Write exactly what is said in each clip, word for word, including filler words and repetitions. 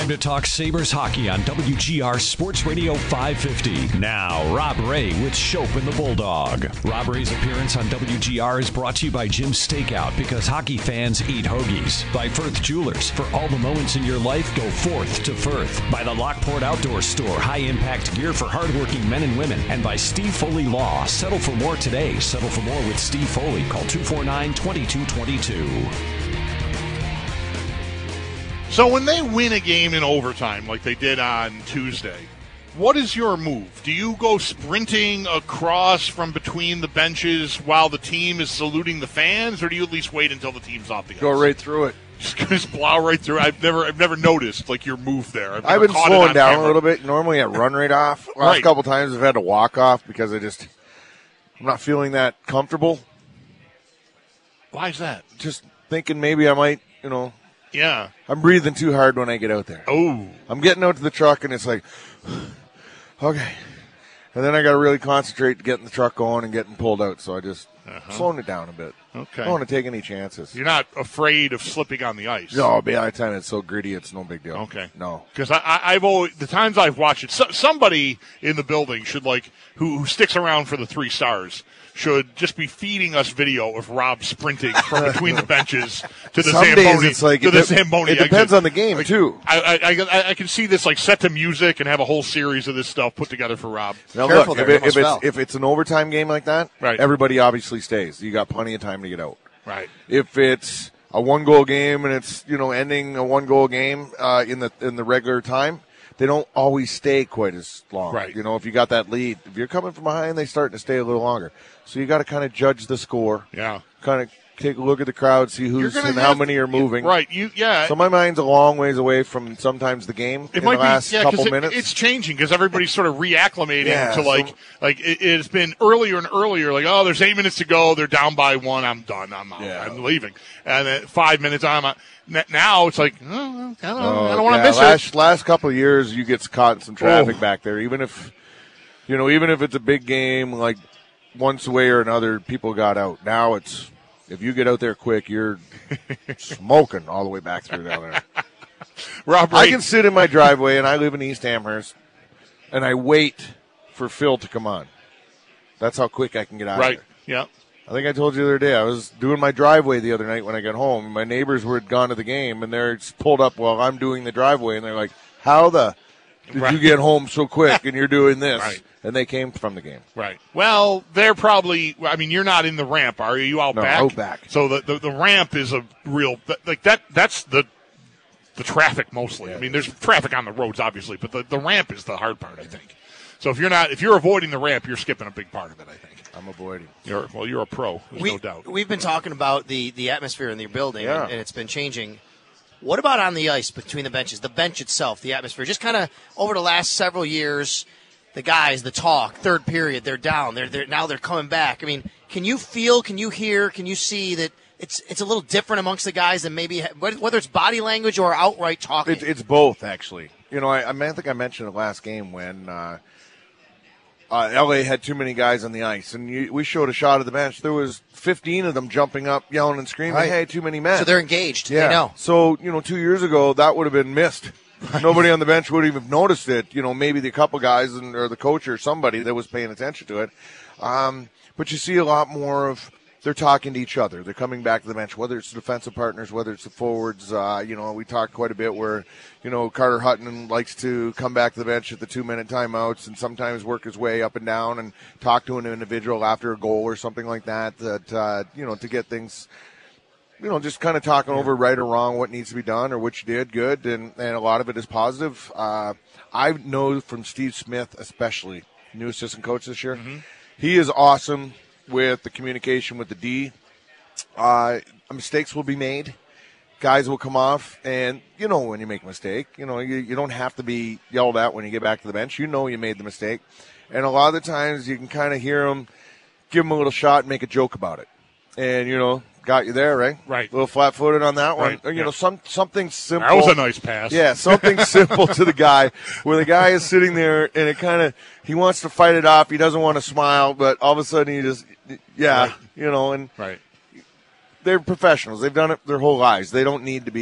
Time to talk Sabres hockey on W G R Sports Radio five fifty. Now, Rob Ray with Schopp and the Bulldog. Rob Ray's appearance on W G R is brought to you by Jim's Steakout, because hockey fans eat hoagies. By Firth Jewelers. For all the moments in your life, go forth to Firth. By the Lockport Outdoor Store. High-impact gear for hardworking men and women. And by Steve Foley Law. Settle for more today. Settle for more with Steve Foley. Call two four nine, two two two two. So when they win a game in overtime like they did on Tuesday, what is your move? Do you go sprinting across from between the benches while the team is saluting the fans, or do you at least wait until the team's off the ice? Go right through it. Just, just plow right through. I've never, I've never noticed like your move there. I've, I've never been caught slowing it on down camera. a little bit. Normally I run right off. Last Right. couple times I've had to walk off because I just I'm not feeling that comfortable. Why is that? Just thinking maybe I might, you know. Yeah. I'm breathing too hard when I get out there. Oh. I'm getting out to the truck and it's like, okay. And then I got to really concentrate getting the truck going and getting pulled out. So I just Uh-huh. slowing it down a bit. Okay. I don't want to take any chances. You're not afraid of slipping on the ice. No, by the time it's so gritty, it's no big deal. Okay. No. Because I, I, I've always, the times I've watched it, so, somebody in the building should like, who, who sticks around for the three stars, should just be feeding us video of Rob sprinting from between the benches to the Some Zamboni. days it's like to it the de- Zamboni. It depends on the game, like, too. I, I, I, I can see this like set to music and have a whole series of this stuff put together for Rob. Now, Careful look, if, there, it, you if, almost it's, fell. if it's an overtime game like that, Right. everybody obviously stays. You got plenty of time to get out. Right. If it's a one-goal game and it's, you know, ending a one-goal game uh, in the in the regular time, they don't always stay quite as long. Right. You know, if you got that lead, if you're coming from behind, they start to stay a little longer. So you got to kind of judge the score. Yeah. Kind of take a look at the crowd, see who's You're gonna and how have- many are moving. Right. You. Yeah. So my mind's a long ways away from sometimes the game It in might the last be, yeah, couple because it, minutes. it's changing because everybody's sort of reacclimating Yeah, to like, so- like it, it's been earlier and earlier. Like, oh, there's eight minutes to go. They're down by one. I'm done. I'm out. Yeah. I'm leaving. And then five minutes. I'm out. N- Now it's like, oh, I don't, Oh, I don't want to yeah, miss last, it. Last couple of years, you get caught in some traffic Oh. back there. Even if, you know, even if it's a big game, like once way or another, people got out. Now it's, if you get out there quick, you're smoking all the way back through down there. Rob, I Ray- can sit in my driveway, and I live in East Amherst, and I wait for Phil to come on. That's how quick I can get out right. of Yeah. there. I think I told you the other day, I was doing my driveway the other night when I got home. My neighbors were had gone to the game, and they're just pulled up while I'm doing the driveway, and they're like, how the did Right. you get home so quick, and you're doing this? Right. And they came from the game. Right. Well, they're probably. I mean, you're not in the ramp, are you? You out No, back? out back. So the, the the ramp is a real like that. That's the the traffic mostly. I mean, there's traffic on the roads, obviously, but the, the ramp is the hard part, I think. So if you're not, if you're avoiding the ramp, you're skipping a big part of it, I think. I'm avoiding. You're well, you're a pro, there's we, no doubt. We've been talking about the, the atmosphere in the building, Yeah. and, and it's been changing. What about on the ice between the benches, the bench itself, the atmosphere? Just kind of over the last several years, the guys, the talk, third period, they're down. They're, they're now they're coming back. I mean, can you feel, can you hear, can you see that it's it's a little different amongst the guys than maybe whether it's body language or outright talking? It, it's both, actually. You know, I, I, mean, I think I mentioned it last game when uh, uh, L A had too many guys on the ice, and you, we showed a shot of the bench. There was fifteen of them jumping up, yelling and screaming, Right. hey, too many men. So they're engaged. Yeah. They know. So, you know, two years ago, that would have been missed. Nobody on the bench would have even noticed it. You know, maybe the couple guys and, or the coach or somebody that was paying attention to it. Um, but you see a lot more of they're talking to each other. They're coming back to the bench, whether it's the defensive partners, whether it's the forwards. Uh, you know, we talked quite a bit where, you know, Carter Hutton likes to come back to the bench at the two-minute timeouts and sometimes work his way up and down and talk to an individual after a goal or something like that, that uh, you know, to get things – you know, just kind of talking over right or wrong, what needs to be done or what you did good, and, and a lot of it is positive. Uh, I know from Steve Smith, especially, new assistant coach this year, Mm-hmm. he is awesome with the communication with the D. Uh, mistakes will be made. Guys will come off, and you know when you make a mistake. You know, you, you don't have to be yelled at when you get back to the bench. You know you made the mistake. And a lot of the times you can kind of hear them, give them a little shot and make a joke about it. And, you know, got you there, right? Right. A little flat-footed on that one. Right, Or, you yeah. know, some something simple. That was a nice pass. Yeah, something simple to the guy where the guy is sitting there and it kind of, he wants to fight it off. He doesn't want to smile, but all of a sudden he just, yeah, Right. you know, and Right. they're professionals. They've done it their whole lives. They don't need to be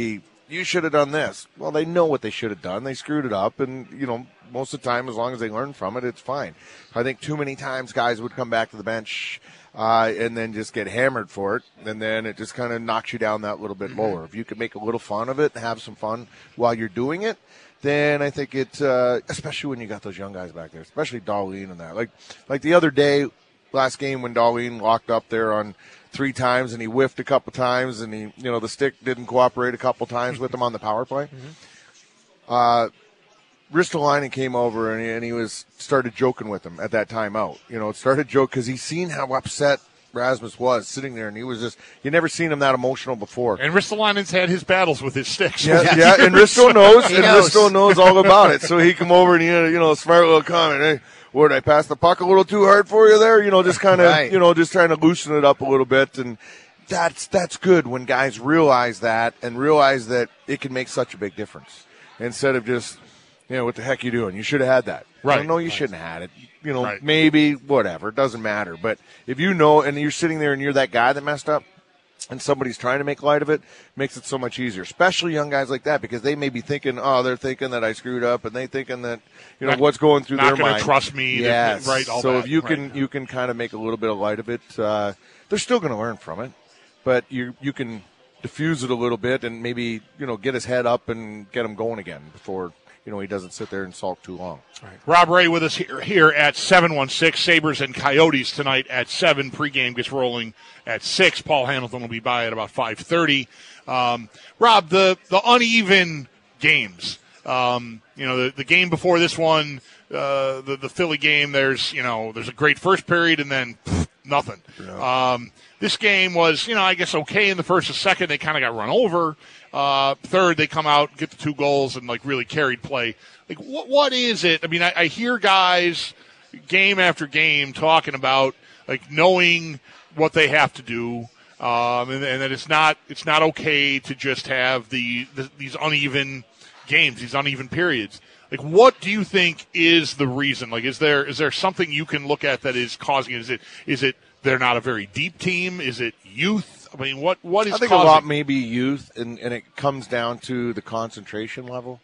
you should have done this. Well, they know what they should have done. They screwed it up, and, you know, most of the time, as long as they learn from it, it's fine. I think too many times guys would come back to the bench uh, and then just get hammered for it, and then it just kind of knocks you down that little bit mm-hmm. lower. If you could make a little fun of it and have some fun while you're doing it, then I think it, uh, especially when you got those young guys back there, especially Darlene and that. Like, like the other day, last game when Darlene locked up there on three times and he whiffed a couple times and he, you know, the stick didn't cooperate a couple times with him on the power play. Mm-hmm. Uh, Ristolainen came over and he, and he was started joking with him at that time out. You know, started joke because he's seen how upset Rasmus was sitting there, and he was just, you never seen him that emotional before. And Ristolainen's had his battles with his sticks. Yeah, yeah, and Risto knows, and knows. Risto knows all about it. So he come over and he had, you know, a smart little comment. Hey, what, did I pass the puck a little too hard for you there? You know, just kind of, right. you know, just trying to loosen it up a little bit. And that's, that's good when guys realize that and realize that it can make such a big difference. Instead of just, you know, what the heck you doing? You should have had that. Right. Well, no, you right. shouldn't have had it. You know, right. maybe, whatever. It doesn't matter. But if you know, and you're sitting there and you're that guy that messed up, and somebody's trying to make light of it, makes it so much easier, especially young guys like that, because they may be thinking, oh, they're thinking that I screwed up, and they thinking that, you know, not, what's going through their mind. Not going to trust me. Yes. To, right, all so that. if you right. can you can kind of make a little bit of light of it, uh, they're still going to learn from it, but you you can diffuse it a little bit and maybe, you know, get his head up and get him going again before, you know, he doesn't sit there and sulk too long. Right. Rob Ray with us here, here at seven one six. Sabres and Coyotes tonight at seven. Pregame gets rolling at six. Paul Hamilton will be by at about five thirty. Um, Rob, the, the uneven games. Um, you know, the, the game before this one, uh, the, the Philly game, there's, you know, there's a great first period and then pff, nothing. Yeah. Um, this game was, you know, I guess okay in the first and second. They kind of got run over. Uh, third, they come out, get the two goals, and, like, really carried play. Like, what what is it? I mean, I, I hear guys game after game talking about, like, knowing what they have to do, um, and, and that it's not it's not okay to just have the, the these uneven games, these uneven periods. Like, what do you think is the reason? Like, is there is there something you can look at that is causing it? Is it is it they're not a very deep team? Is it youth? I mean, what what is I think causing? a lot maybe youth, and, and it comes down to the concentration level.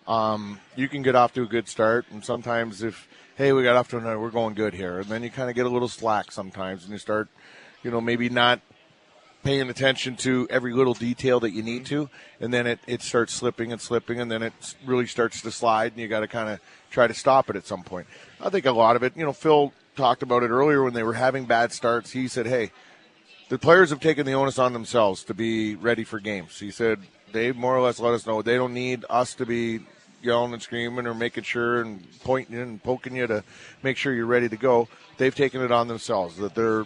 Um, you can get off to a good start, and sometimes if, hey, we got off to another, we're going good here, and then you kind of get a little slack sometimes, and you start, you know, maybe not paying attention to every little detail that you need to, and then it, it starts slipping and slipping, and then it really starts to slide, and you got to kind of try to stop it at some point. I think a lot of it, you know, Phil talked about it earlier when they were having bad starts. He said, hey, the players have taken the onus on themselves to be ready for games. He said they more or less let us know they don't need us to be yelling and screaming or making sure and pointing and poking you to make sure you're ready to go. They've taken it on themselves that they're,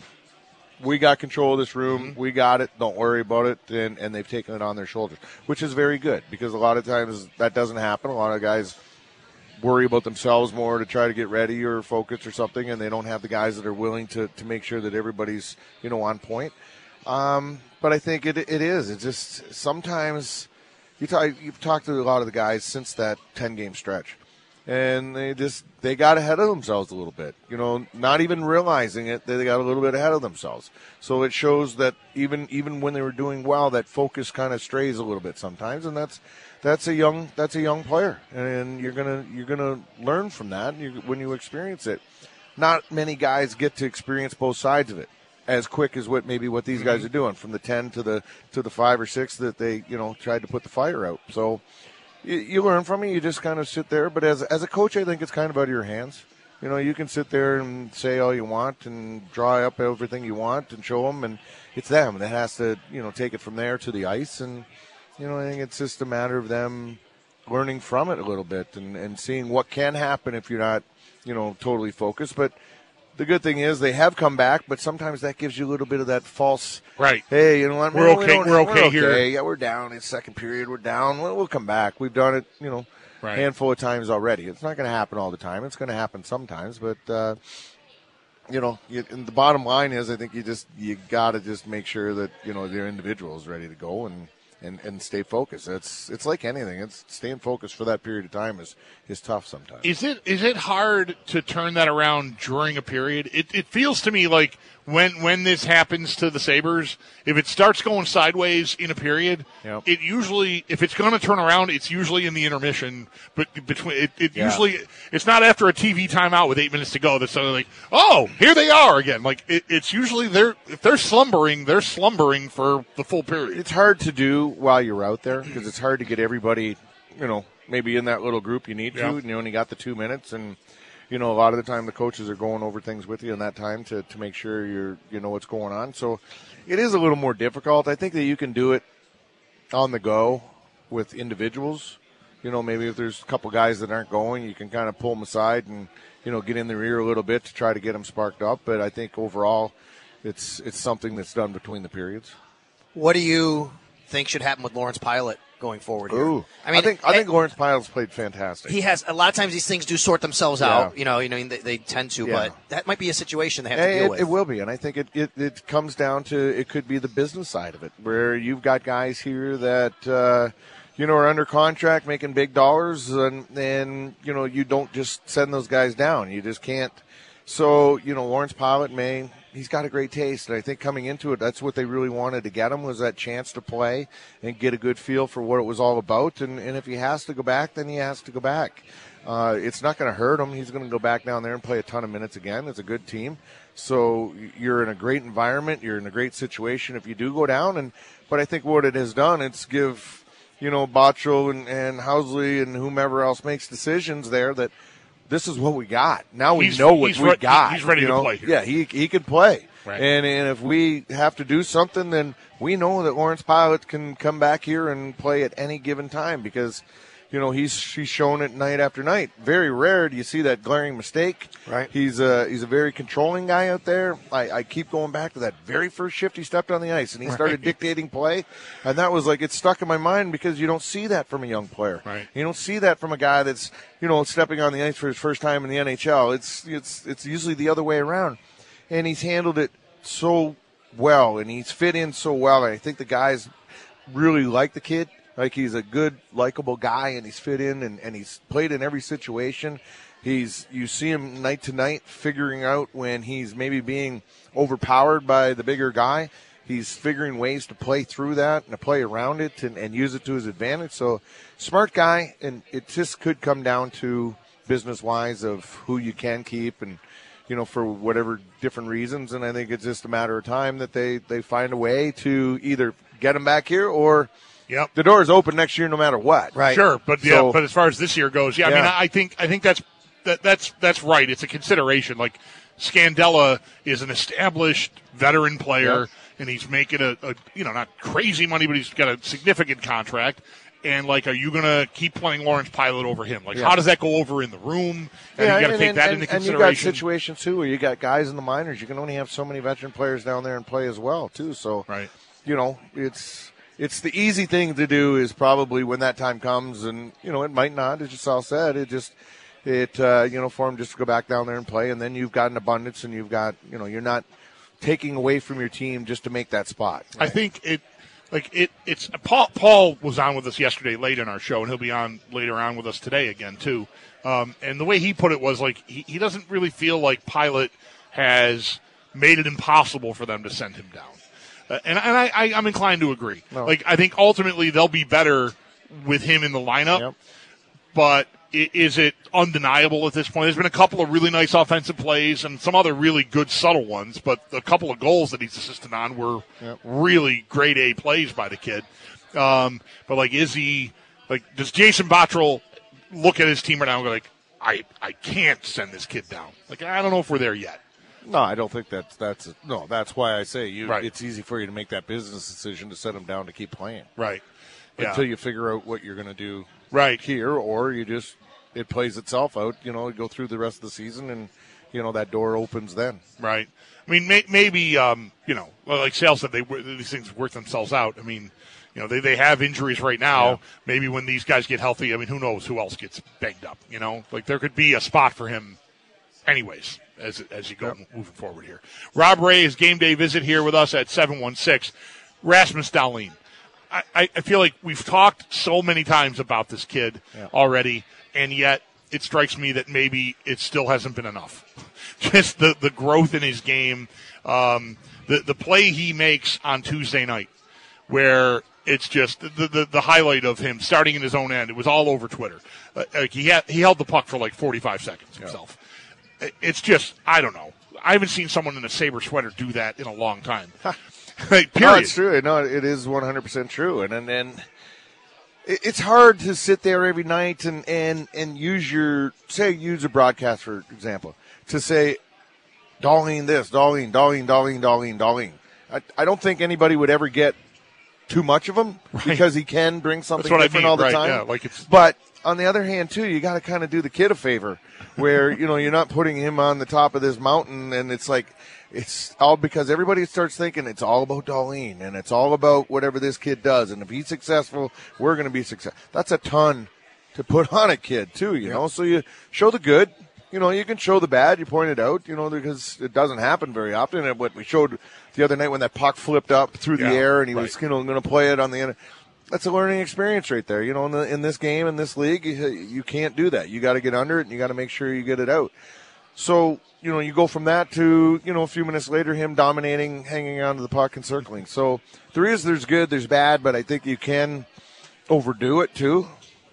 we got control of this room, mm-hmm. we got it, don't worry about it, and, and they've taken it on their shoulders, which is very good because a lot of times that doesn't happen. A lot of guys worry about themselves more to try to get ready or focus or something, and they don't have the guys that are willing to, to make sure that everybody's, you know, on point. Um, but I think it it is. It's just sometimes you talk, you've talked to a lot of the guys since that ten-game stretch, and they just they got ahead of themselves a little bit. You know, not even realizing it, they got a little bit ahead of themselves. So it shows that even even when they were doing well, that focus kind of strays a little bit sometimes, and that's that's a young that's a young player, and you're gonna you're gonna learn from that you, when you experience it. Not many guys get to experience both sides of it as quick as what maybe what these guys are doing, from the ten to the to the five or six that they, you know, tried to put the fire out. So you, you learn from it. You just kind of sit there. But as as a coach, I think it's kind of out of your hands. You know, you can sit there and say all you want and draw up everything you want and show them, and it's them that has to, you know, take it from there to the ice. And you know, I think it's just a matter of them learning from it a little bit and, and seeing what can happen if you're not, you know, totally focused. But the good thing is they have come back, but sometimes that gives you a little bit of that false, right? Hey, you know what? We're okay. We we're, okay we're okay here. Yeah, we're down. It's second period. We're down. Well, we'll come back. We've done it, you know, right. a handful of times already. It's not going to happen all the time. It's going to happen sometimes, but uh, you know, you, and the bottom line is, I think you just you got to just make sure that you know their individual is ready to go and. And, and stay focused. It's it's like anything. It's staying focused for that period of time is, is tough sometimes. Is it is it hard to turn that around during a period? It it feels to me like when when this happens to the Sabres, if it starts going sideways in a period, Yep. it usually, if it's going to turn around, it's usually in the intermission. But between it, it Yeah. usually it's not after a T V timeout with eight minutes to go. That's suddenly like, oh, here they are again. Like it, it's usually they're if they're slumbering, they're slumbering for the full period. It's hard to do while you're out there because it's hard to get everybody, you know, maybe in that little group you need Yeah. to, and you only got the two minutes, and you know, a lot of the time the coaches are going over things with you in that time to, to make sure you're you know what's going on. So it is a little more difficult. I think that you can do it on the go with individuals. You know, maybe if there's a couple guys that aren't going, you can kind of pull them aside and you know get in their ear a little bit to try to get them sparked up. But I think overall, it's it's something that's done between the periods. What do you think should happen with Lawrence Pilot going forward here? Ooh, I mean, I think I think eh, Lawrence Pilot's played fantastic. he has a lot of times these things do sort themselves Yeah. out. You know, you know they, they tend to, Yeah. but that might be a situation they have to Hey, deal it, with. it will be, and I think it, it, it comes down to it could be the business side of it, where you've got guys here that uh, you know are under contract making big dollars, and and you know you don't just send those guys down. You just can't. So you know Lawrence Pilot may. He's got a great taste, and I think coming into it, that's what they really wanted to get him was that chance to play and get a good feel for what it was all about. And, and if he has to go back, then he has to go back. Uh, it's not going to hurt him. He's going to go back down there and play a ton of minutes again. It's a good team, so you're in a great environment. You're in a great situation if you do go down. And but I think what it has done, it's give you know Bottrell and, and Housley and whomever else makes decisions there that. This is what we got. Now we He's- know what he's we re- got. he's ready you to know? play here. Yeah, he he can play. Right. And and if we have to do something, then we know that Lawrence Pilot can come back here and play at any given time because, you know, he's he's shown it night after night. Very rare do you see that glaring mistake. Right. He's a he's a very controlling guy out there. I, I keep going back to that very first shift he stepped on the ice and he started Right. dictating play, and that was like it stuck in my mind because you don't see that from a young player. Right. You don't see that from a guy that's you know stepping on the ice for his first time in the N H L. It's it's it's usually the other way around, and he's handled it so well and he's fit in so well. And I think the guys really like the kid. Like he's a good, likable guy, and he's fit in, and, and he's played in every situation. He's you see him night to night figuring out when he's maybe being overpowered by the bigger guy. He's figuring ways to play through that and to play around it and, and use it to his advantage. So smart guy, and it just could come down to business-wise of who you can keep and, you know, for whatever different reasons. And I think it's just a matter of time that they, they find a way to either get him back here or – Yep. the door is open next year no matter what. Right. Sure, but yeah, So- but as far as this year goes, yeah, I Yeah. mean, I think I think that's that, that's that's right. It's a consideration. Like Scandella is an established veteran player, Yep. and he's making a, a you know not crazy money, but he's got a significant contract. And like, are you going to keep playing Lawrence Pilot over him? Like, Yeah. how does that go over in the room? And Yeah, you got to and, take and, that and, into and you got consideration. situations too where you got guys in the minors. You can only have so many veteran players down there and play as well too. So, Right. you know, it's it's the easy thing to do is probably when that time comes, and you know it might not. As just all said, it just it uh, you know for him just to go back down there and play, and then you've got an abundance, and you've got you know you're not taking away from your team just to make that spot. I think it, like it, it's Paul. Paul was on with us yesterday late in our show, and he'll be on later on with us today again too. Um, and the way he put it was like he, he doesn't really feel like Pilot has made it impossible for them to send him down. Uh, and and I, I, I'm inclined to agree. No. Like I think ultimately they'll be better with him in the lineup, Yep. but. i- Is it undeniable at this point? There's been a couple of really nice offensive plays and some other really good subtle ones, but a couple of goals that he's assisted on were Yep. really grade A plays by the kid. Um, but like, is he like? Does Jason Bottrell look at his team right now and go like, I I can't send this kid down? Like, I don't know if we're there yet. No, I don't think that's that's no. That's why I say you. Right. It's easy for you to make that business decision to set him down to keep playing Right. Yeah. until you figure out what you're going to do Right. here, or you just it plays itself out. You know, go through the rest of the season, and you know that door opens then. Right. I mean, may, maybe um, you know, well, like Sale said, they these things work themselves out. I mean, you know, they, they have injuries right now. Yeah. Maybe when these guys get healthy, I mean, who knows who else gets banged up? You know, like there could be a spot for him, anyways, as as you go Yep. moving forward here. Rob Ray is game day visit here with us at seven one six. Rasmus Dahlin. I, I feel like we've talked so many times about this kid Yeah. already, and yet it strikes me that maybe it still hasn't been enough. Just the, the growth in his game, um, the, the play he makes on Tuesday night, where it's just the, the, the highlight of him starting in his own end. It was all over Twitter. Uh, like he had, he held the puck for like forty-five seconds himself. Yeah. It's just, I don't know. I haven't seen someone in a Sabre sweater do that in a long time. Like, period. No, it's true. No, it is one hundred percent true. And, and, and it's hard to sit there every night and, and, and use your, say, use a broadcast, for example, to say, Darlene this, Darlene, Darlene, Darlene, Darlene, Darlene. I, I don't think anybody would ever get too much of him right. because he can bring something different I mean, all the right, time. Yeah, like it's... But on the other hand, too, you got to kind of do the kid a favor where, you know, you're not putting him on the top of this mountain and it's like, it's all because everybody starts thinking it's all about Darlene and it's all about whatever this kid does. And if he's successful, we're going to be successful. That's a ton to put on a kid, too, you yep. know. So you show the good. You know, you can show the bad. You pointed out, you know, because it doesn't happen very often. And what we showed the other night when that puck flipped up through the yeah, air and he right. was, you know, going to play it on the end. That's a learning experience right there. You know, in, the, in this game, in this league, you, you can't do that. You got to get under it and you got to make sure you get it out. So, you know, you go from that to, you know, a few minutes later, him dominating, hanging on to the puck and circling. So there is, there's good, there's bad, but I think you can overdo it too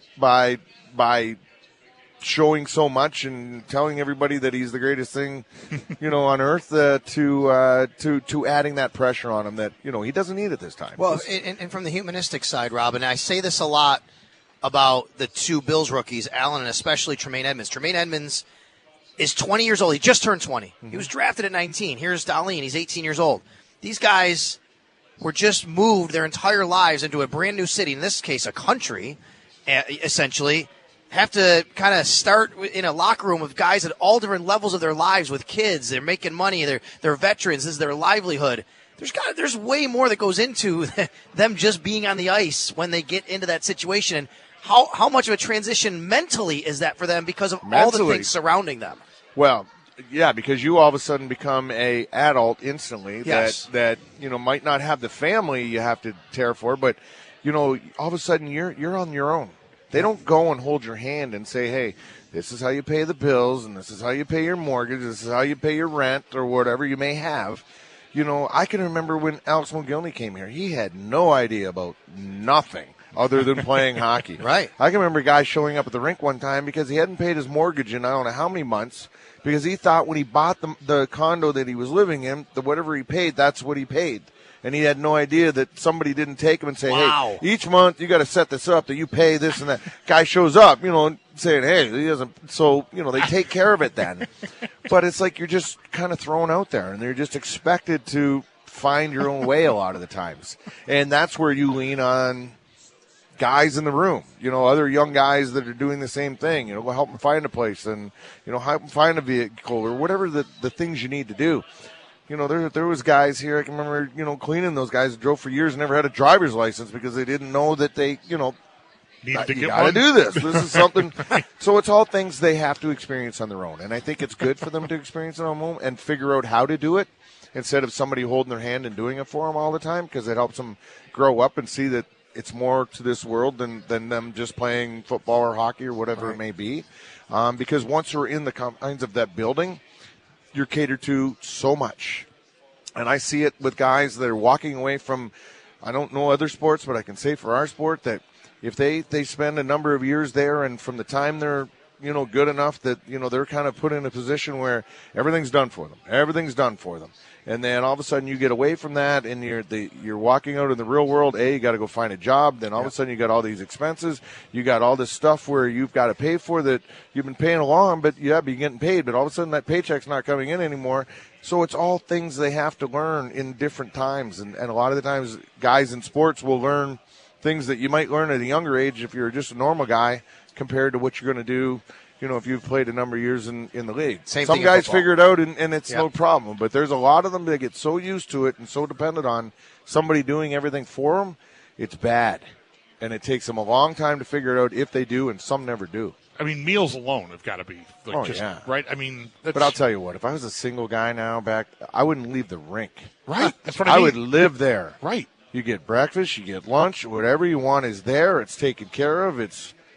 by, by showing so much and telling everybody that he's the greatest thing, you know, on earth, uh, to, uh, to, to adding that pressure on him that, you know, he doesn't need it this time. Well, and, and from the humanistic side, Robin, I say this a lot about the two Bills rookies, Allen and especially Tremaine Edmonds. Tremaine Edmonds is twenty years old. He just turned twenty. Mm-hmm. He was drafted at nineteen. Here's Darlene. He's eighteen years old. These guys were just moved their entire lives into a brand new city, in this case a country, essentially, have to kind of start in a locker room with guys at all different levels of their lives with kids. They're making money. They're, they're veterans. This is their livelihood. There's got, there's way more that goes into them just being on the ice when they get into that situation. And how, how much of a transition mentally is that for them because of mentally. all the things surrounding them? Well, yeah, because you all of a sudden become a adult instantly yes. that, that, you know, might not have the family you have to care for, but, you know, all of a sudden you're you're on your own. They don't go and hold your hand and say, hey, this is how you pay the bills and this is how you pay your mortgage, this is how you pay your rent or whatever you may have. You know, I can remember when Alex Mogilny came here. He had no idea about nothing other than playing hockey. Right. I can remember a guy showing up at the rink one time because he hadn't paid his mortgage in I don't know how many months because he thought when he bought the, the condo that he was living in, that whatever he paid, that's what he paid. And he had no idea that somebody didn't take him and say, wow. hey, each month you got to set this up that you pay this and that. Guy shows up, you know, saying, hey, he doesn't. So, you know, they take care of it then. But it's like you're just kind of thrown out there and they're just expected to find your own way a lot of the times. And that's where you lean on guys in the room, you know, other young guys that are doing the same thing, you know, go help them find a place and, you know, help them find a vehicle or whatever the, the things you need to do. You know, there there was guys here, I can remember, you know, cleaning those guys that drove for years and never had a driver's license because they didn't know that they, you know, Need to you get got to one. do this. This is something. So it's all things they have to experience on their own. And I think it's good for them to experience it on their own and figure out how to do it instead of somebody holding their hand and doing it for them all the time because it helps them grow up and see that it's more to this world than, than them just playing football or hockey or whatever right. it may be. Um, because once you're in the confines of that building, you're catered to so much. And I see it with guys that are walking away from, I don't know other sports, but I can say for our sport that if they, they spend a number of years there and from the time they're, you know, good enough that, you know, they're kind of put in a position where everything's done for them. Everything's done for them. And then all of a sudden you get away from that and you're the, you're walking out in the real world. A, you got to go find a job. Then all yeah. of a sudden you got all these expenses. You got all this stuff where you've got to pay for that you've been paying along, but yeah, be getting paid. But all of a sudden that paycheck's not coming in anymore. So it's all things they have to learn in different times. And, and a lot of the times guys in sports will learn things that you might learn at a younger age if you're just a normal guy compared to what you're going to do, you know, if you've played a number of years in, in the league. Same Some thing guys figure it out, and, and it's yep. no problem. But there's a lot of them that get so used to it and so dependent on somebody doing everything for them, it's bad. And it takes them a long time to figure it out if they do, and some never do. I mean, meals alone have got to be like oh, just yeah. right. I mean, that's, but I'll tell you what: if I was a single guy now, back, I wouldn't leave the rink. Right, that's what I mean. I would live there. Right. You get breakfast, you get lunch, whatever you want is there. It's taken care of. It's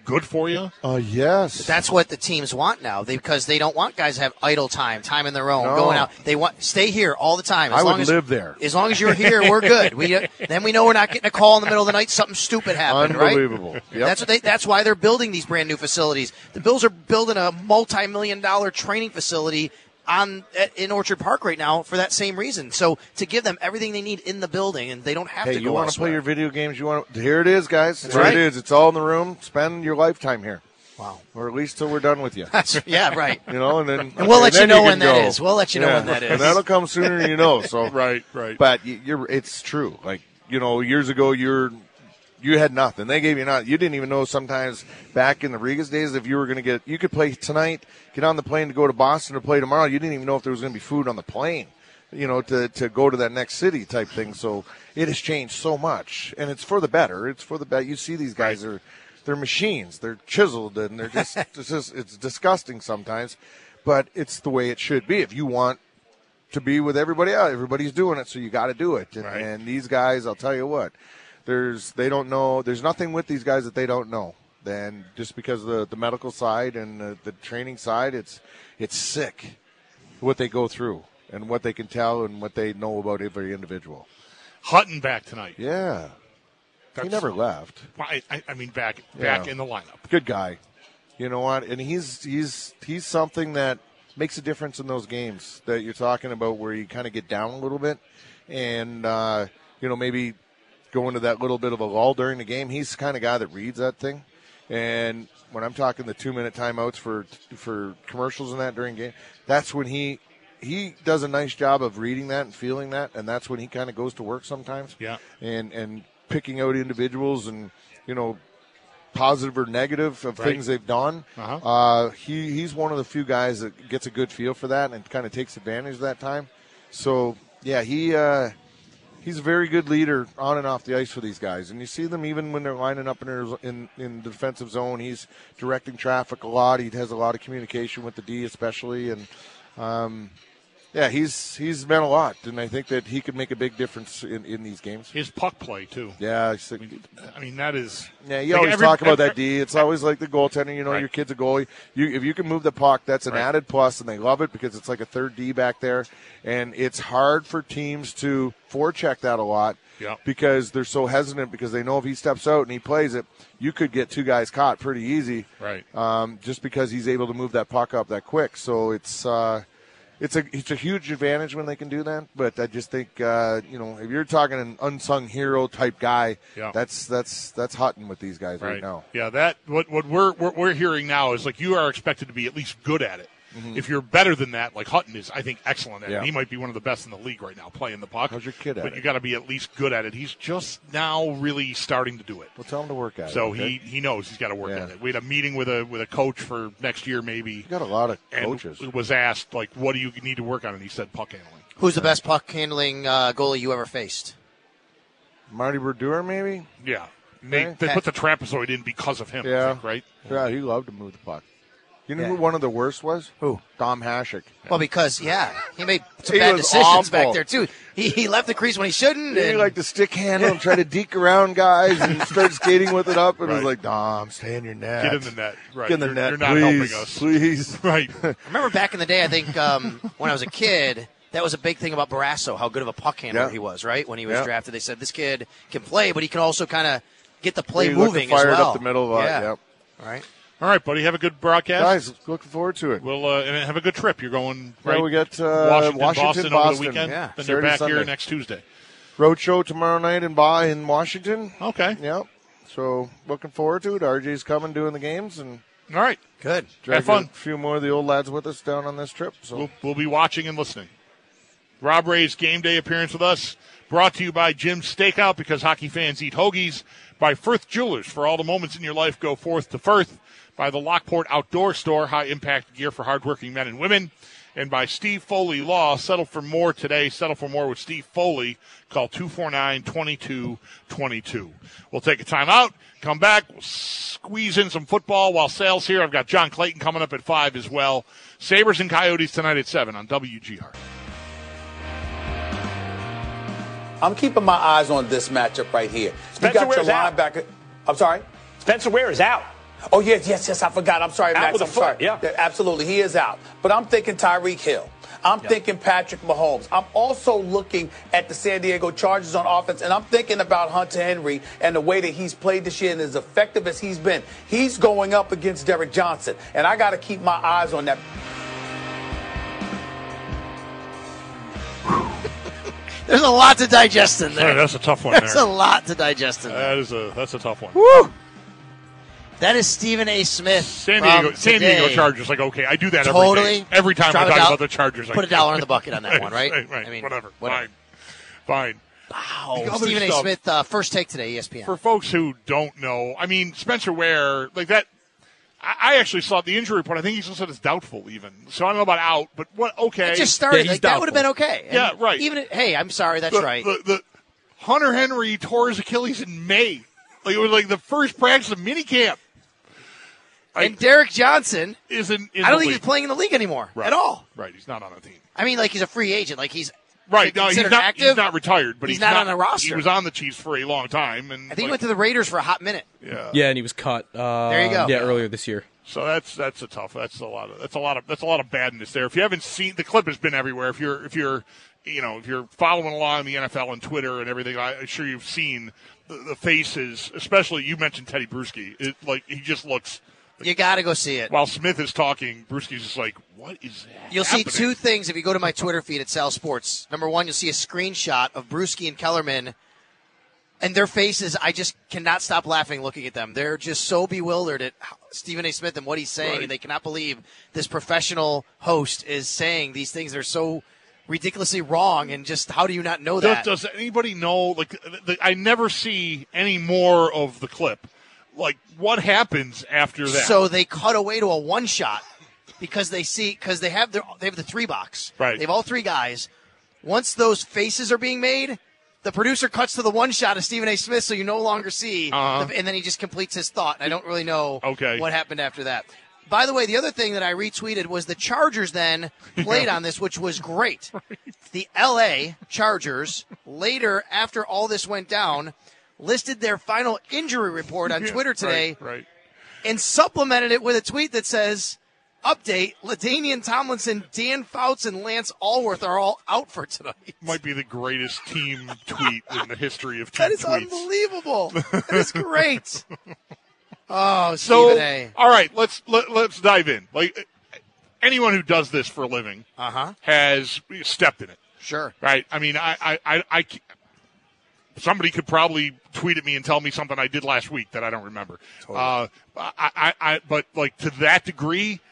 good for you? Uh, yes. That's what the teams want now, they, because they don't want guys to have idle time, time in their own, No. going out. They want stay here all the time. As I long would as, live there. As long as you're here, we're good. We then we know we're not getting a call in the middle of the night. Something stupid happened, Unbelievable. right? Yep. That's what they. That's why they're building these brand new facilities. The Bills are building a multi-million dollar training facility on in Orchard Park right now for that same reason. So to give them everything they need in the building, and they don't have Hey, to you go want to elsewhere. play your video games? You want to, here it is, guys. That's Here right. it is. It's all in the room. Spend your lifetime here. Wow. Or at least till we're done with you. That's, yeah, right. You know, and then And we'll let then you know can when that go. is. We'll let you know Yeah. when that is. And that'll come sooner than you know. So Right, right. But you- you're, it's true. Like, you know, years ago, you're, you had nothing. They gave you nothing. You didn't even know sometimes back in the Regas days if you were going to get, you could play tonight, get on the plane to go to Boston to play tomorrow. You didn't even know if there was going to be food on the plane, you know, to, to go to that next city type thing. So it has changed so much. And it's for the better. It's for the better. You see these guys are, they're machines. They're chiseled and they're just, it's just, it's disgusting sometimes, but it's the way it should be. If you want to be with everybody else, everybody's doing it, so you got to do it. And, Right. and these guys, I'll tell you what, there's they don't know. There's nothing with these guys that they don't know. Then just because of the the medical side and the, the training side, it's it's sick what they go through and what they can tell and what they know about every individual. Hutton back tonight. Yeah, he That's- never left. I, I I mean, back back Yeah. in the lineup. Good guy. You know what? And he's he's he's something that makes a difference in those games that you're talking about where you kind of get down a little bit and uh, you know, maybe go into that little bit of a lull during the game. He's the kind of guy that reads that thing. And when I'm talking the two minute timeouts for for commercials and that during game, that's when he he does a nice job of reading that and feeling that, and that's when he kind of goes to work sometimes. Yeah. And and picking out individuals and, you know, positive or negative of Right. things they've done. Uh-huh. Uh, he he's one of the few guys that gets a good feel for that and kind of takes advantage of that time. So yeah, he uh, he's a very good leader on and off the ice for these guys, and you see them even when they're lining up in their, in, in the defensive zone. He's directing traffic a lot. He has a lot of communication with the D, especially, and um, yeah, he's he's meant a lot, and I think that he could make a big difference in, in these games. His puck play too. Yeah, he's, I mean, I mean that is. yeah, you like always every- talk about every- that D. It's always like the goaltender. You know, Right. your kid's a goalie. You, if you can move the puck, that's an Right. added plus, and they love it because it's like a third D back there. And it's hard for teams to forecheck that a lot Yeah. because they're so hesitant because they know if he steps out and he plays it, you could get two guys caught pretty easy. Right. Um, just because he's able to move that puck up that quick. So it's uh, it's a it's a huge advantage when they can do that. But I just think uh, you know, if you're talking an unsung hero type guy, Yeah. that's that's that's Hutton with these guys right, now. Yeah, that what what we're, what we're hearing now is like you are expected to be at least good at it. Mm-hmm. If you're better than that, like Hutton is, I think excellent at Yeah. it. He might be one of the best in the league right now playing the puck. How's your kid at But it? you got to be at least good at it. He's just now really starting to do it. Well, tell him to work at it. So okay? he, he knows he's got to work Yeah. at it. We had a meeting with a with a coach for next year maybe, You got a lot of and coaches. was asked like, "What do you need to work on?" And he said, "Puck handling." Who's the best puck handling uh, goalie you ever faced? Marty Brodeur, maybe. Yeah, they, Okay. they put the trapezoid in because of him. I Yeah. think, right? Yeah, he loved to move the puck. You know Yeah. who one of the worst was? Who? Dom Hasek. Well, because yeah, he made some He bad was decisions awful. back there too. He he left the crease when he shouldn't. He and- liked to stick handle and try to deke around guys and start skating with it up. And it was Right. like, Dom, stay in your net. Get in the net. Right. Get in the you're, net, you're not please, helping us. please. Right. I remember back in the day, I think um, when I was a kid, that was a big thing about Barrasso, how good of a puck handler Yeah. he was, right? When he was Yeah. drafted, they said this kid can play, but he can also kind of get the play He looked moving fired as well. up the middle of it. yeah. Yep. All right. All right, buddy. Have a good broadcast. Guys, looking forward to it. We'll uh, and have a good trip. You're going Yeah, right. we got uh, Washington, Washington, Boston, over the Boston. weekend. Yeah. Then you're Saturday, back here Sunday. next Tuesday. Road show tomorrow night in Ba in Washington. Okay. Yep. So looking forward to it. R J's coming, doing the games, and All right. Good. dragging fun. a few more of the old lads with us down on this trip. So We'll, we'll be watching and listening. Rob Ray's game day appearance with us, brought to you by Jim's Steakout, because hockey fans eat hoagies, by Firth Jewelers, for all the moments in your life go forth to Firth, by the Lockport Outdoor Store, high-impact gear for hardworking men and women, and by Steve Foley Law. Settle for more today. Settle for more with Steve Foley. Call two four nine, two two two two. We'll take a time out, come back, we'll squeeze in some football while Sal's here. I've got John Clayton coming up at five as well. Sabres and Coyotes tonight at seven on W G R. I'm keeping my eyes on this matchup right here. Spencer you got your Ware's out. linebacker. I'm sorry. Spencer Ware is out. Oh, yes, yes, yes, I forgot. I'm sorry, Out Max. with a I'm foot, sorry. yeah. Absolutely, he is out. But I'm thinking Tyreek Hill. I'm Yeah. thinking Patrick Mahomes. I'm also looking at the San Diego Chargers on offense, and I'm thinking about Hunter Henry and the way that he's played this year and as effective as he's been. He's going up against Derek Johnson, and I got to keep my eyes on that. There's a lot to digest in there. Hey, that's a tough one There's there. a lot to digest in there. That is a that's a tough one. Woo! That is Stephen A. Smith. San from Diego, San today. Diego Chargers. Like, okay, I do that Totally. every day. Every time Drop I a talk doll- about the Chargers, I Put a dollar in the bucket on that one, right? right, right. I mean, whatever. whatever. Fine, fine. Wow. The other Stephen A. stuff- Smith, uh, first take today, E S P N. For folks who don't know, I mean, Spencer Ware, like that. I I actually saw the injury report. I think he's listed as doubtful, even. So I don't know about out, but what? Okay, It just started. Yeah, he's like, that would have been doubtful. okay. And Yeah, right. Even if- hey, I'm sorry. That's the, right. The, the Hunter Henry tore his Achilles in May. Like it was like the first practice of minicamp. and Derek Johnson, Isn't? In I don't the think he's league. playing in the league anymore Right. at all. Right, he's not on a team. I mean, like he's a free agent. Like he's Right, no, he's considered not. active. He's not retired, but He's he's, not on the roster. He was on the Chiefs for a long time, and I think he like, went to the Raiders for a hot minute. yeah. Yeah, and he was cut. Uh, There you go. Yeah, earlier this year. So that's that's a tough. That's a lot of that's a lot of that's a lot of badness there. If you haven't seen the clip, has been everywhere. If you're if you're you know if you're following along the N F L and Twitter and everything, I, I'm sure you've seen the, the faces. Especially you mentioned Teddy Bruschi. It, like he just looks. You got to go see it. While Smith is talking, Bruschi's just like, what is that? You'll happening? see two things if you go to my Twitter feed at Sal Sports. Number one, you'll see a screenshot of Bruschi and Kellerman, and their faces, I just cannot stop laughing looking at them. They're just so bewildered at Stephen A. Smith and what he's saying, Right. and they cannot believe this professional host is saying these things that are so ridiculously wrong, and just how do you not know that? Does, does anybody know? Like, the, the, I never see any more of the clip. Like, what happens after that? So they cut away to a one shot because they see because they have their they have the three box. Right. They have all three guys. Once those faces are being made, the producer cuts to the one shot of Stephen A. Smith, so you no longer see, Uh-huh. the, and then he just completes his thought. And I don't really know Okay. what happened after that. By the way, the other thing that I retweeted was the Chargers then played on this, which was great. The L A Chargers later, after all this went down, listed their final injury report on Yeah, Twitter today Right, right. and supplemented it with a tweet that says, update, LaDainian Tomlinson, Dan Fouts, and Lance Allworth are all out for tonight. Might be the greatest team tweet in the history of team That is tweets. unbelievable. That is great. Oh, So, Stephen A. all right, let's let, let's dive in. Like anyone who does this for a living Uh-huh. has stepped in it, Sure. right? I mean, I, I, I, I c- somebody could probably tweet at me and tell me something I did last week that I don't remember. Uh, I, I, I, but like to that degree,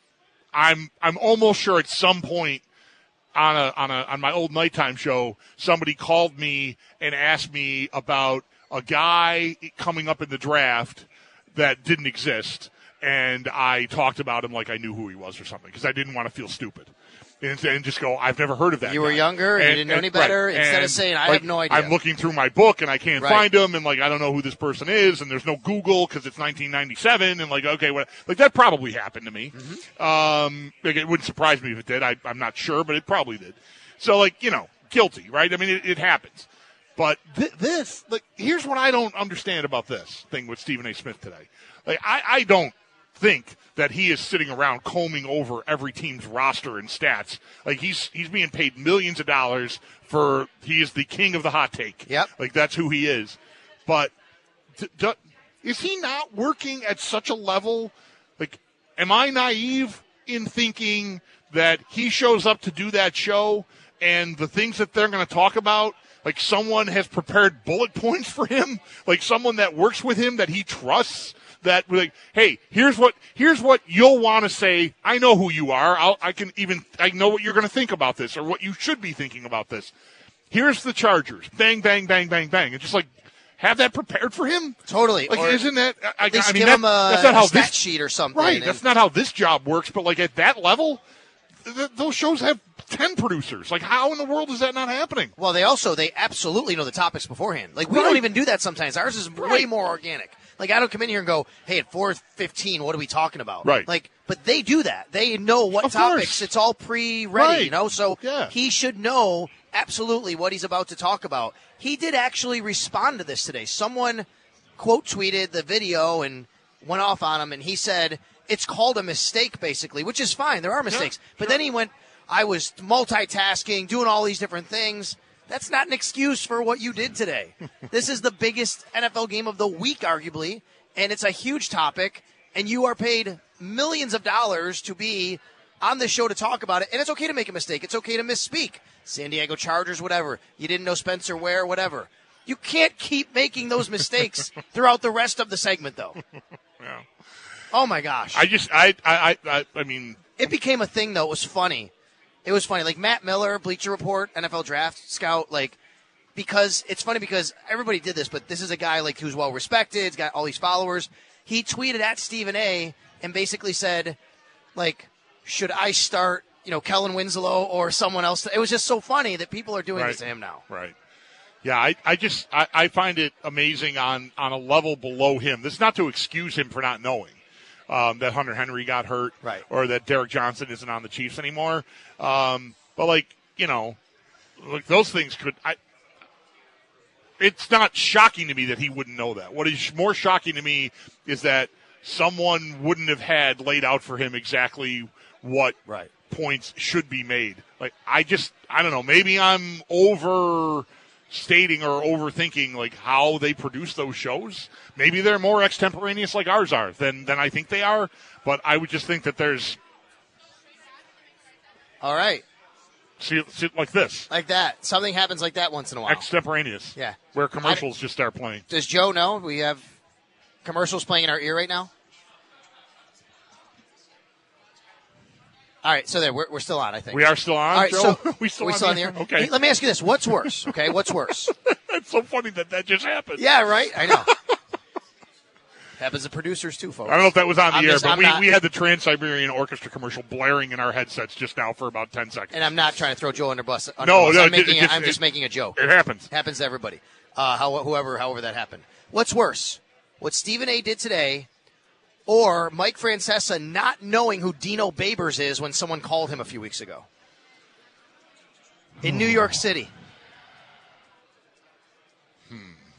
I'm, I'm almost sure at some point on a, on a, on my old nighttime show, somebody called me and asked me about a guy coming up in the draft that didn't exist, and I talked about him like I knew who he was or something because I didn't want to feel stupid and, and just go, I've never heard of that. You were guy. younger and you didn't know any better, instead of and, saying, I like, have no idea. I'm looking through my book and I can't Right. find him, and like I don't know who this person is, and there's no Google because it's nineteen ninety-seven, and like okay, what? Like that probably happened to me. Mm-hmm. Um, like, it wouldn't surprise me if it did. I, I'm not sure, but it probably did. So like you know, guilty, right? I mean, it, it happens. But th- this, like, here's what I don't understand about this thing with Stephen A. Smith today. Like, I, I don't think that he is sitting around combing over every team's roster and stats. Like, he's he's being paid millions of dollars for, he is the king of the hot take. Yep. Like, that's who he is. But d- d- is he not working at such a level? Like, am I naive in thinking that he shows up to do that show and the things that they're going to talk about, like someone has prepared bullet points for him, like someone that works with him that he trusts, that like, hey, here's what here's what you'll want to say. I know who you are. I'll, I can even I know what you're going to think about this or what you should be thinking about this. Here's the Chargers. Bang, bang, bang, bang, bang. And just like have that prepared for him. Totally. Like, Or isn't that? I, At least I mean, give that, him a, that's not a how stat this sheet or something. right. and- That's not how this job works. But like at that level, th- those shows have ten producers. Like, how in the world is that not happening? Well, they also, they absolutely know the topics beforehand. Like, we Right. don't even do that sometimes. Ours is way Right. more organic. Like, I don't come in here and go, hey, at four fifteen, what are we talking about? Right. Like, but they do that. They know what Of topics. course. It's all pre-ready, Right. you know? So Yeah. he should know absolutely what he's about to talk about. He did actually respond to this today. Someone quote tweeted the video, and went off on him, and he said it's called a mistake, basically, which is fine. There are mistakes. Yeah, but sure. Then he went, I was multitasking, doing all these different things. That's not an excuse for what you did today. This is the biggest N F L game of the week, arguably, and it's a huge topic, and you are paid millions of dollars to be on the show to talk about it, and it's okay to make a mistake. It's okay to misspeak. San Diego Chargers, whatever. You didn't know Spencer Ware, whatever. You can't keep making those mistakes throughout the rest of the segment, though. Yeah. Oh, my gosh. I just, I, I, I, I mean. It became a thing, though. It was funny. It was funny. Like Matt Miller, Bleacher Report, N F L Draft Scout, like, because it's funny because everybody did this, but this is a guy, like, who's well-respected, he's got all these followers. He tweeted at Stephen A. and basically said, like, should I start, you know, Kellen Winslow or someone else? It was just so funny that people are doing right. this to him now. Right. Yeah, I, I just I, I find it amazing on, on a level below him. This is not to excuse him for not knowing um, that Hunter Henry got hurt right. or that Derek Johnson isn't on the Chiefs anymore. Um, but, like, you know, like those things could I, – it's not shocking to me that he wouldn't know that. What is more shocking to me is that someone wouldn't have had laid out for him exactly – what right. points should be made. Like, I just, I don't know, maybe I'm overstating or overthinking, like, how they produce those shows. Maybe they're more extemporaneous like ours are than, than I think they are, but I would just think that there's... All right. See, see like this. Like that. Something happens like that once in a while. Extemporaneous. Yeah. Where commercials just start playing. Does Joe know we have commercials playing in our ear right now? All right, so there, we're, we're still on, I think. We are still on, All right, Joe? So we still we're on still on the the air? air? Okay. Hey, let me ask you this. What's worse, okay? What's worse? It's so funny that that just happened. Yeah, right? I know. Happens to producers, too, folks. I don't know if that was on the I'm air, just, but we, not, we had the Trans-Siberian Orchestra commercial blaring in our headsets just now for about ten seconds. And I'm not trying to throw Joe under bus. Under no, bus. no. I'm, making it, a, I'm it, just it, making a joke. It happens. It happens to everybody, uh, how, whoever, however that happened. What's worse, what Stephen A. did today or Mike Francesa not knowing who Dino Babers is when someone called him a few weeks ago? In New York City. Hmm.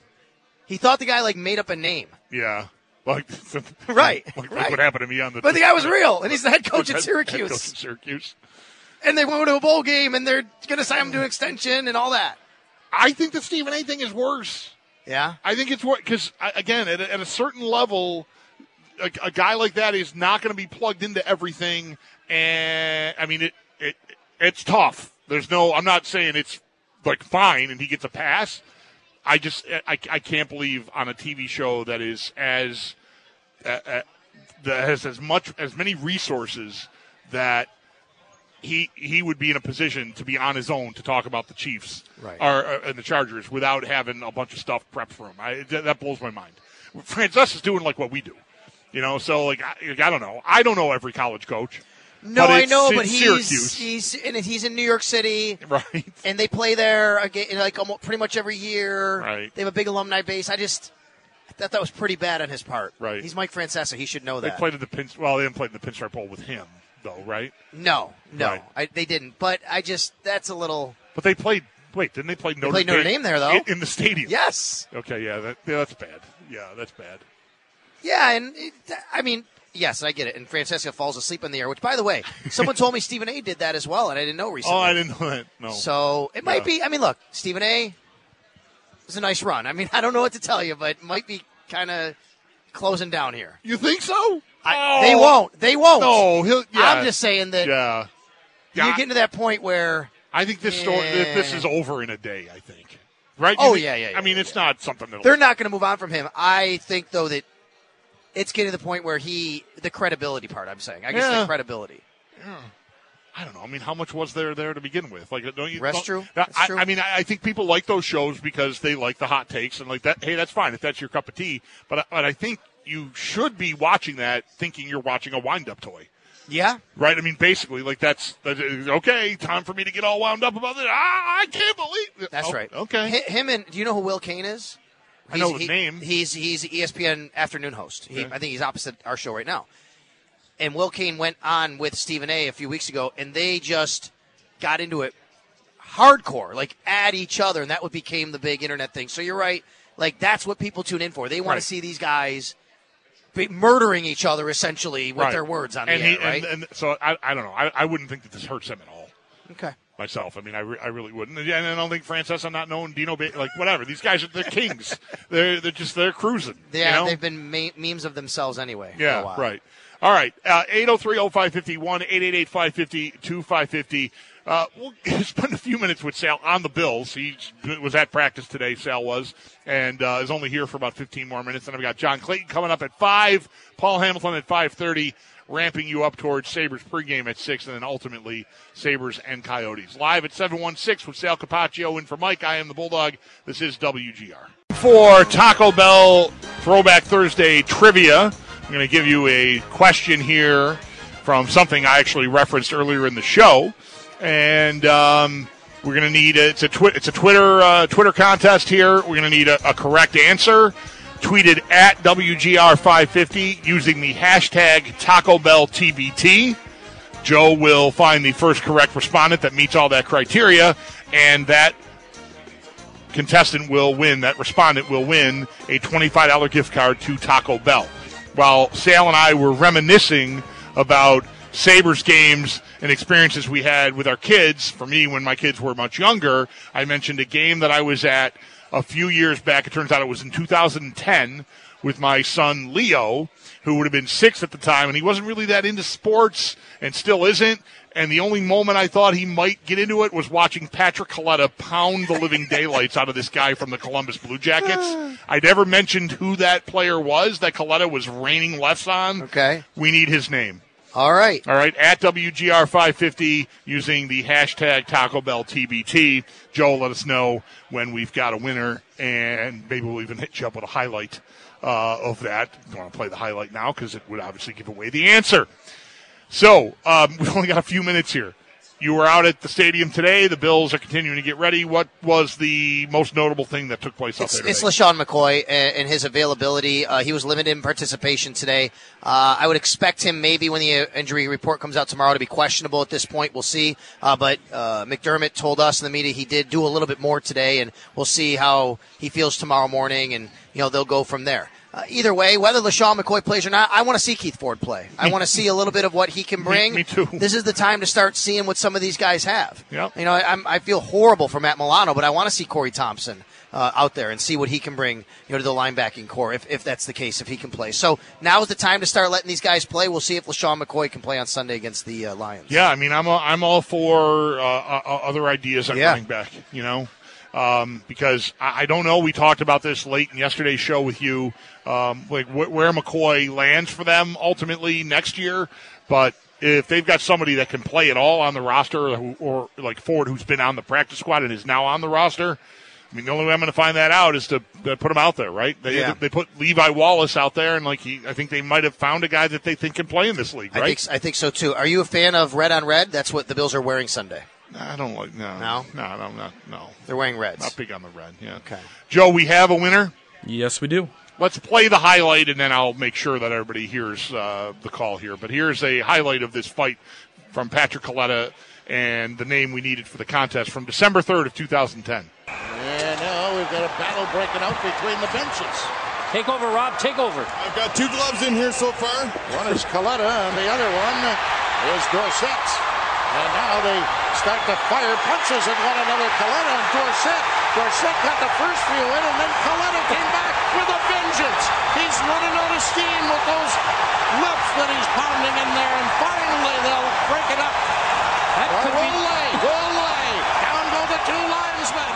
He thought the guy, like, made up a name. Yeah. Like, right. Like, right. what happened to me on the. But the guy was real, and he's the head coach head, at Syracuse. Head coach at Syracuse. And they went to a bowl game, and they're going to sign him to an extension and all that. I think the Stephen A. thing is worse. Yeah? I think it's worse because, again, at a, at a certain level, a, a guy like that is not going to be plugged into everything. And, I mean, it, it it's tough. There's no, I'm not saying it's, like, fine and he gets a pass. I just, I, I can't believe on a T V show that is as, uh, uh, that has as much, as many resources that he he would be in a position to be on his own to talk about the Chiefs right. or, or and the Chargers without having a bunch of stuff prepped for him. I, that blows my mind. Francesa is doing like what we do, you know. So like I, I don't know. I don't know every college coach. No, I know, but he's Syracuse. he's in, he's in New York City, right? And they play there again, like almost pretty much every year. Right. They have a big alumni base. I just I thought that was pretty bad on his part. Right. He's Mike Francesa. He should know they that. They played in the pin. Well, they didn't play in the Pinstripe Bowl with him, though, right? No, no, right. I, they didn't. But I just that's a little. But they played. Wait, didn't they play Notre, they played Notre Dame there though in, in the stadium? Yes. Okay, yeah, that, yeah, that's bad. Yeah, that's bad. Yeah, and it, I mean. Yes, I get it. And Francesca falls asleep in the air, which, by the way, someone told me Stephen A. did that as well, and I didn't know recently. Oh, I didn't know that. No. So it might yeah. be. I mean, look, Stephen A. is a nice run. I mean, I don't know what to tell you, but it might be kind of closing down here. You think so? I, oh. They won't. They won't. No, he'll. Yeah. I'm just saying that. Yeah. You're getting to that point where. I think this yeah. story, this is over in a day. I think. Right? Oh think, yeah, yeah, yeah. I mean, yeah, it's yeah. not something that they're not going to move on from him. I think though that. It's getting to the point where he, the credibility part, I'm saying. I guess yeah. the credibility. Yeah. I don't know. I mean, how much was there there to begin with? Like, don't you? That's don't, true. That's I, true. I mean, I think people like those shows because they like the hot takes and like that. Hey, that's fine if that's your cup of tea. But but I think you should be watching that thinking you're watching a wind-up toy. Yeah. Right. I mean, basically, like that's, that's okay. Time for me to get all wound up about it. Ah, I can't believe it. That's oh, right. Okay. H- him and do you know who Will Kane is? I know his he, name. He's he's E S P N afternoon host. He, okay. I think he's opposite our show right now. And Will Kane went on with Stephen A. a few weeks ago, and they just got into it hardcore, like at each other, and that would became the big internet thing. So you're right. Like that's what people tune in for. They want right. to see these guys be murdering each other essentially with Right. their words on and the he, air, right? And, and so I, I don't know. I, I wouldn't think that this hurts him at all. Okay. Myself, I mean, I, re- I really wouldn't, and I don't think Francesa not knowing Dino, ba- like whatever. These guys are they're kings. they're they're just they're cruising. Yeah, you know? they've been me- memes of themselves anyway. for a Yeah, while. right. All right, uh, eight oh three oh five five one, eight eight eight five five zero two five five zero. Uh, we'll spend a few minutes with Sal on the Bills. He was at practice today, Sal was, and uh, is only here for about fifteen more minutes. And I've got John Clayton coming up at five, Paul Hamilton at five thirty, ramping you up towards Sabres pregame at six, and then ultimately Sabres and Coyotes. Live at seven one six with Sal Capaccio in for Mike. I am the Bulldog. This is W G R. For Taco Bell Throwback Thursday trivia, I'm going to give you a question here from something I actually referenced earlier in the show, and um, we're going to need a, it's a twi- it's a Twitter uh, Twitter contest here. We're going to need a, a correct answer. Tweeted at W G R five fifty using the hashtag Taco Bell T B T. Joe will find the first correct respondent that meets all that criteria, and that contestant will win, that respondent will win a twenty-five dollars gift card to Taco Bell. While Sal and I were reminiscing about Sabres games and experiences we had with our kids, for me when my kids were much younger, I mentioned a game that I was at a few years back. It turns out it was in two thousand ten with my son Leo, who would have been six at the time, and he wasn't really that into sports and still isn't. And the only moment I thought he might get into it was watching Patrick Coletta pound the living daylights out of this guy from the Columbus Blue Jackets. I never mentioned who that player was that Coletta was raining lefts on. Okay. We need his name. All right. All right, at W G R five fifty using the hashtag Taco Bell T B T. Joe, let us know when we've got a winner, and maybe we'll even hit you up with a highlight uh, of that. Don't want to play the highlight now because it would obviously give away the answer. So um, we've only got a few minutes here. You were out at the stadium today. The Bills are continuing to get ready. What was the most notable thing that took place out It's, there today? it's LaShawn McCoy and, and his availability. Uh, he was limited in participation today. Uh, I would expect him maybe when the injury report comes out tomorrow to be questionable at this point. We'll see. Uh, but uh, McDermott told us in the media he did do a little bit more today, and we'll see how he feels tomorrow morning, and you know they'll go from there. Uh, either way, whether LaShawn McCoy plays or not, I want to see Keith Ford play. I want to see a little bit of what he can bring. Me, me too. This is the time to start seeing what some of these guys have. Yep. You know, I, I'm, I feel horrible for Matt Milano, but I want to see Corey Thompson uh, out there and see what he can bring, you know, to the linebacking core, if, if that's the case, if he can play. So now is the time to start letting these guys play. We'll see if LaShawn McCoy can play on Sunday against the uh, Lions. Yeah, I mean, I'm a, I'm all for uh, uh, other ideas on Yeah. running back, you know, um, because I, I don't know. We talked about this late in yesterday's show with you, um, like wh- where McCoy lands for them ultimately next year. But if they've got somebody that can play at all on the roster, or, who, or like Ford, who's been on the practice squad and is now on the roster, I mean, the only way I'm going to find that out is to, to put him out there, right? They Yeah. they put Levi Wallace out there, and like he, I think they might have found a guy that they think can play in this league, right? I think, I think so, too. Are you a fan of red on red? That's what the Bills are wearing Sunday. I don't like no, No? no, no, no, no. They're wearing reds. Not big on the red. Yeah. Okay. Joe, we have a winner. Yes, we do. Let's play the highlight, and then I'll make sure that everybody hears uh, the call here. But here's a highlight of this fight from Patrick Coletta and the name we needed for the contest from December third of two thousand ten. And now we've got a battle breaking out between the benches. Take over, Rob. Take over. I've got two gloves in here so far. One is Coletta, and the other one is Dorsett. And now they start to fire punches at one another. Coletta and Dorsett. Dorsett got the first few in, and then Coletta came back with a vengeance. He's running out of steam with those lefts that he's pounding in there, and finally they'll break it up. That could be. Olay, Olay. Down go the two linesmen.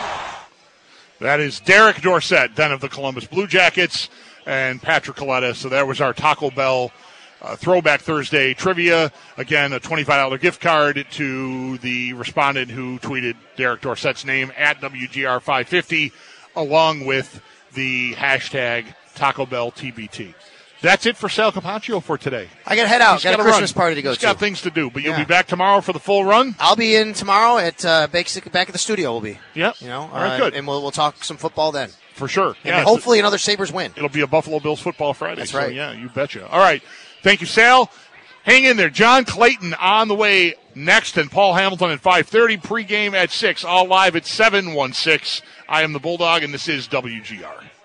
That is Derek Dorsett, then of the Columbus Blue Jackets, and Patrick Coletta. So there was our Taco Bell uh, Throwback Thursday trivia. Again, a twenty-five dollars gift card to the respondent who tweeted Derek Dorsett's name at W G R five fifty, along with the hashtag Taco Bell T B T. That's it for Sal Capaccio for today. I got to head out. He's Got a gotta Christmas run. party to go He's to. got things to do, but you'll Yeah. be back tomorrow for the full run? I'll be in tomorrow at uh, basic, back at the studio. We'll be. Yep. You know, All right, uh, good. and we'll we'll talk some football then. For sure. And Yeah, hopefully another Sabres win. it'll be a Buffalo Bills football Friday. That's so, right. yeah, you betcha. All right. Thank you, Sal. Hang in there. John Clayton on the way next, and Paul Hamilton at five thirty. Pregame at six. All live at seven one six. I am the Bulldog, and this is W G R.